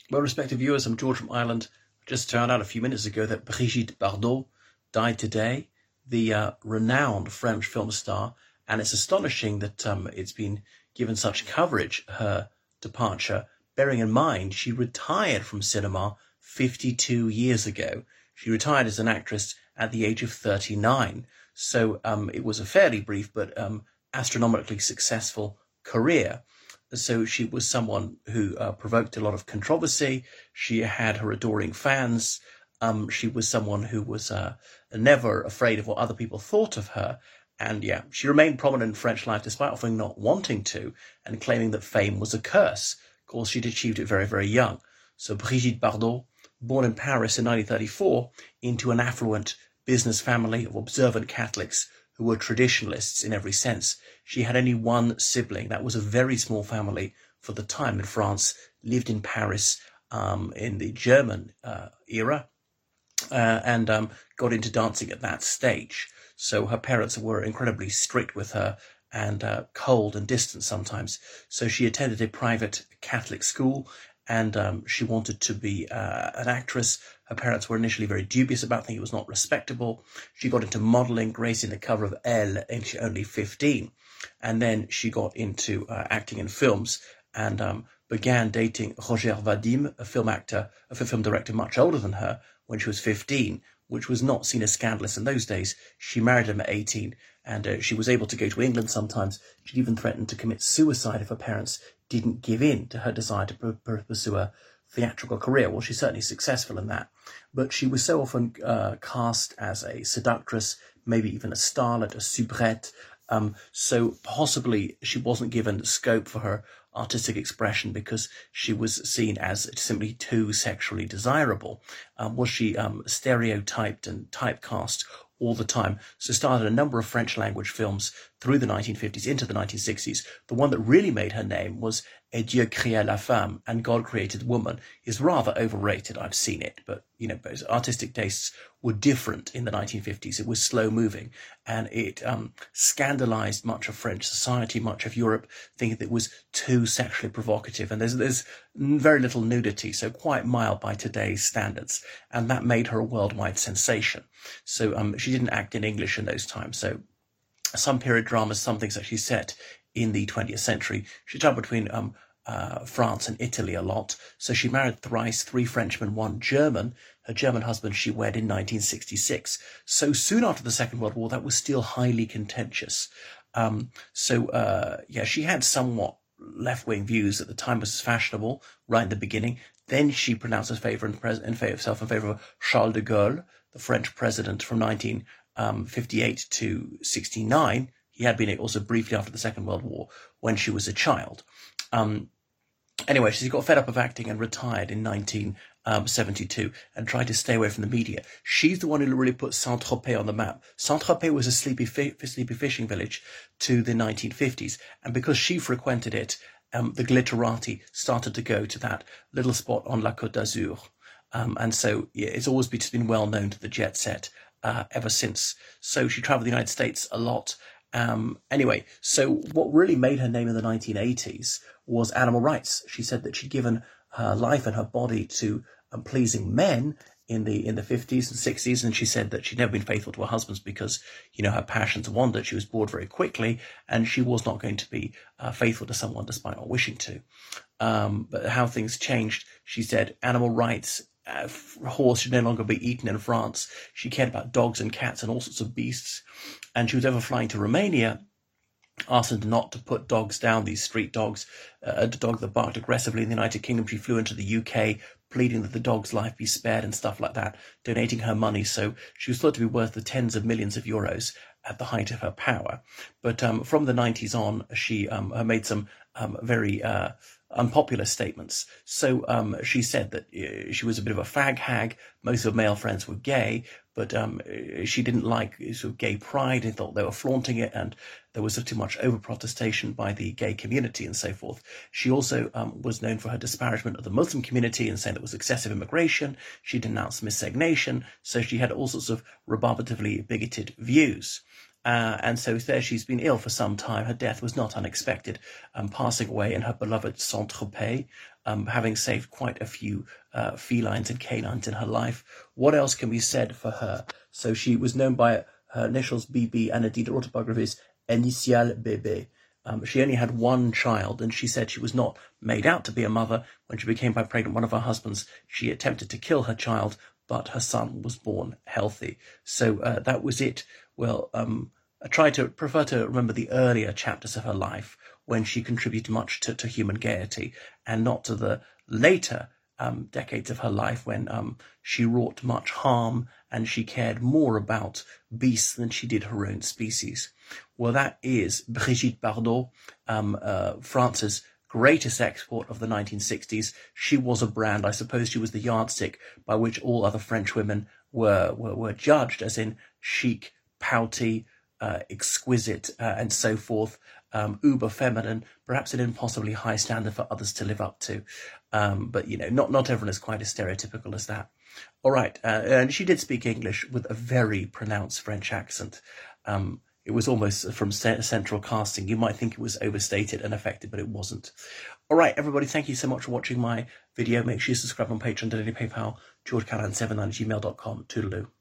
Well, respected viewers, I'm George from Ireland. Just found out a few minutes ago that Brigitte Bardot died today, the renowned French film star, and it's astonishing that it's been given such coverage, her departure, bearing in mind she retired from cinema 52 years ago. She retired as an actress at the age of 39, so it was a fairly brief but astronomically successful career. So she was someone who provoked a lot of controversy. She had her adoring fans. She was someone who was never afraid of what other people thought of her. And yeah, she remained prominent in French life despite often not wanting to and claiming that fame was a curse. Of course, she'd achieved it very, very young. So Brigitte Bardot, born in Paris in 1934 into an affluent business family of observant Catholics who were traditionalists in every sense. She had only one sibling. That was a very small family for the time in France, lived in Paris in the German era, and got into dancing at that stage. So her parents were incredibly strict with her and cold and distant sometimes. So she attended a private Catholic school, and she wanted to be an actress. Her parents were initially very dubious about it, thinking it was not respectable. She got into modelling, gracing the cover of Elle, and she only 15. And then she got into acting in films and began dating Roger Vadim, a film actor, a film director much older than her, when she was 15, which was not seen as scandalous in those days. She married him at 18, and she was able to go to England sometimes. She'd even threatened to commit suicide if her parents didn't give in to her desire to pursue a theatrical career. Well, she's certainly successful in that. But she was so often cast as a seductress, maybe even a starlet, a soubrette. So possibly she wasn't given scope for her artistic expression because she was seen as simply too sexually desirable. Was she stereotyped and typecast all the time? So started a number of French language films through the 1950s into the 1960s. The one that really made her name was Et Dieu créa la femme, and God Created Woman, is rather overrated. I've seen it, but you know, both artistic tastes were different in the 1950s. It was slow moving, and it scandalized much of French society, much of Europe, thinking that it was too sexually provocative. And there's very little nudity, so quite mild by today's standards, and that made her a worldwide sensation. So she didn't act in English in those times. So some period dramas, some things actually set in the 20th century. She traveled between France and Italy a lot. So she married thrice, 3 Frenchmen, 1 German. Her German husband she wed in 1966. So soon after the Second World War, that was still highly contentious. Yeah, she had somewhat left-wing views at the time. Was fashionable right in the beginning. Then she pronounced herself in favor of Charles de Gaulle, the French president from 1958 to 69. He had been also briefly after the Second World War when she was a child. Anyway, she got fed up of acting and retired in 1972 and tried to stay away from the media. She's the one who really put Saint-Tropez on the map. Saint-Tropez was a sleepy fishing village to the 1950s, and because she frequented it, the glitterati started to go to that little spot on La Côte d'Azur. And so yeah, it's always been well known to the jet set ever since. So she traveled the United States a lot. Anyway, so what really made her name in the 1980s was animal rights. She said that she'd given her life and her body to pleasing men in the 50s and 60s, and she said that she'd never been faithful to her husbands because, you know, her passions wandered. She was bored very quickly, and she was not going to be faithful to someone despite not wishing to. But how things changed, she said, animal rights. Horse should no longer be eaten in France. She cared about dogs and cats and all sorts of beasts. And she was ever flying to Romania, asked them not to put dogs down, these street dogs, a dog that barked aggressively in the United Kingdom. She flew into the UK, pleading that the dog's life be spared and stuff like that, donating her money. So she was thought to be worth the tens of millions of euros at the height of her power. But from the 90s on, she made some very unpopular statements. So she said that she was a bit of a fag hag. Most of her male friends were gay, but she didn't like sort of gay pride and thought they were flaunting it, and there was too much over-protestation by the gay community and so forth. She also was known for her disparagement of the Muslim community and saying there was excessive immigration. She denounced miscegnation, so she had all sorts of rebarbatively bigoted views. And so there she's been ill for some time. Her death was not unexpected, passing away in her beloved Saint-Tropez, having saved quite a few felines and canines in her life. What else can be said for her? So she was known by her initials BB, and indeed her autobiography is Initial Bébé. She only had one child, and she said she was not made out to be a mother. When she became pregnant one of her husbands, she attempted to kill her child, but her son was born healthy. So that was it. Well, I prefer to remember the earlier chapters of her life when she contributed much to human gaiety, and not to the later decades of her life when she wrought much harm and she cared more about beasts than she did her own species. Well, that is Brigitte Bardot, France's greatest export of the 1960s. She was a brand. I suppose she was the yardstick by which all other French women were judged, as in chic, pouty, exquisite, and so forth, uber feminine, perhaps an impossibly high standard for others to live up to. But, you know, not everyone is quite as stereotypical as that. All right, and she did speak English with a very pronounced French accent. It was almost from central casting. You might think it was overstated and affected, but it wasn't. All right, everybody, thank you so much for watching my video. Make sure you subscribe on Patreon, donate, PayPal, georgecallahan79@gmail.com. Toodaloo.